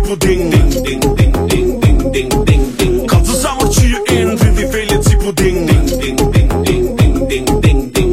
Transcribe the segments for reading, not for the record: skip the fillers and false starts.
puding ding ding ding ding ding ding ding ding. Ka të zamër që ju in vindi felet si puding ding ding ding ding ding ding ding ding.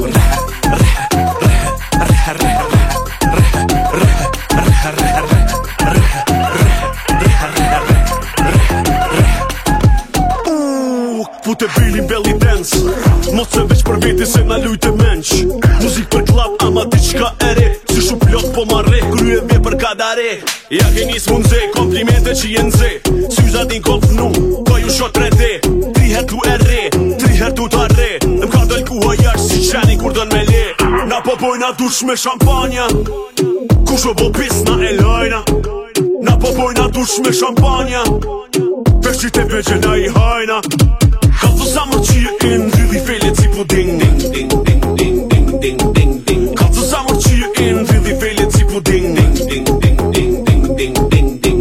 Pute bilin belly dance, mos se veç për veti se na lujte menq. Muzik për klap ama diçka ere, si shu plot po marre, krye me për kadare. Ja ke nis mundze, komplimente që jen ze, syza din kol fnu, ko ju shot 3D. 3 her tu erre, 3 her tu t'arre, më ka dal kuha jash si qeni kur don me le. Na po bojna dush me shampanja, kush o bo pis na e lojna. Na po bojna dush me shampanja, peshqit e veqe na i hajna. Ka të zamër që ju in vidi felet si puding ding ding ding ding ding ding ding ding. Ka të zamër që ju in vidi felet si puding ding ding ding ding ding ding ding ding.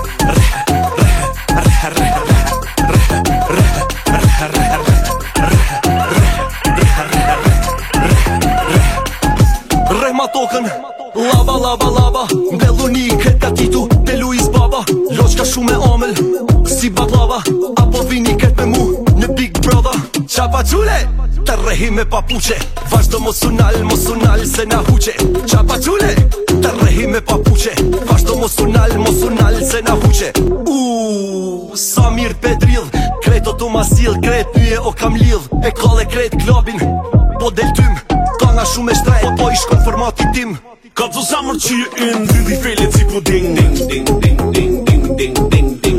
Rehma tokën, lava lava lava, mbelluni këtë katitu te Luis Baba. Loqka shumë e omël, si baklava, apo vini këtë me mu në Big Brother. Qapa qule, të rehi me papuqe, vazhdo mosunal se na huqe. Qapa qule, të rehi me papuqe, vazhdo mosunal se na huqe. Sa mirë pedrill, kret o tu masil, kret nye o kam lidh. E kale kret klobin, po del tym, kanga shumë e shtrejt, po i shkon formati tim. Ka të zamër që ju in vidi felet si puding ding ding ding ding ding ding ding ding.